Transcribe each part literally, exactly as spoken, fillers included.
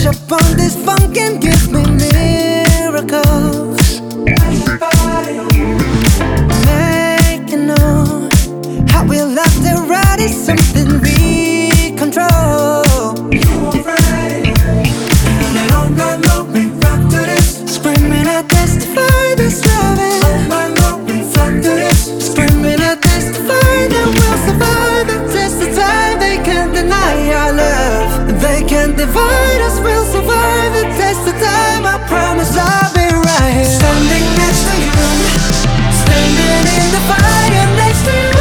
Touch upon this funk and give me miracles. Make you know how we love to ride is something we control. You already know. All night long we rock to this. Screaming I testify this loving. All night long we rock to this. Screaming I testify that we'll survive the test of time. They can't deny our love. They can't divide us. We'll survive the test of time. I promise I'll be right here, standing next to you, standing in the fire next to you.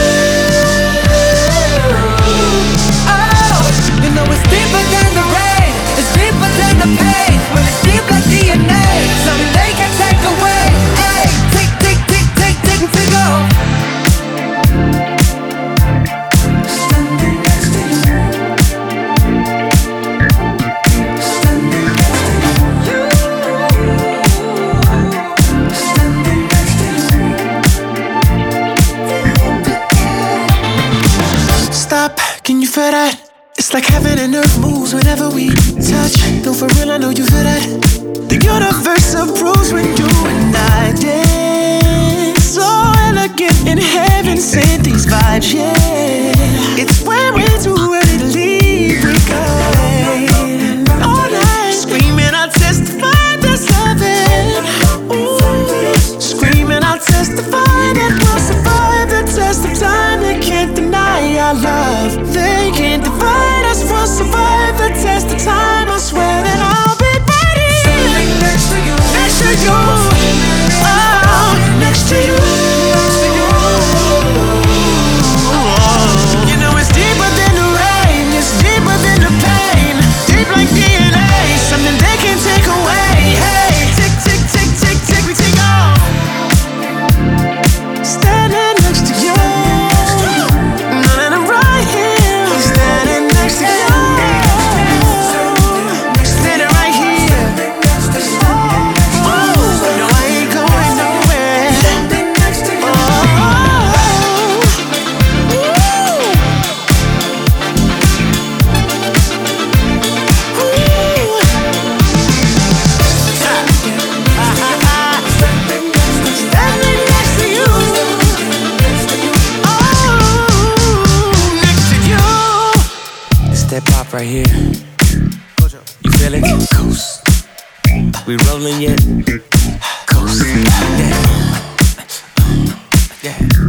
Oh, you know it's deeper than the rain, it's deeper than the pain. Well, it's deep like D N A, something they can take away. Hey, tick, tick, tick, tick, tick, and tick off. Standing next to you, standing next to you, standing next to you. Stop, can you feel that? It's like heaven and earth moves whenever we touch. No, for real, I know you feel that. The universe approves when you and I dance. So elegant in heaven, sent these vibes, yeah. It's when we're too ready to leave, we go all night, screaming, I'll testify that's loving. Ooh, screaming, I'll testify that we'll survive the test of time. They can't deny our love. They can't divide us. We'll survive the test of time. I swear that I'll be right here, Standing next to you, next to you. Oh, next to you. You know it's deeper than the rain, it's deeper than the pain. Deep like D N A, something they can't take away. Hey, tick, tick, tick, tick, tick, we take off. Standing next to you. No, no, no, right here. Standing next to you. Standing right here. Oh, no, I ain't going nowhere. Standing next to you. Oh, next to you. It's that pop right here. You feel it? Coast. We rolling yet? Coast. Yeah. Yeah.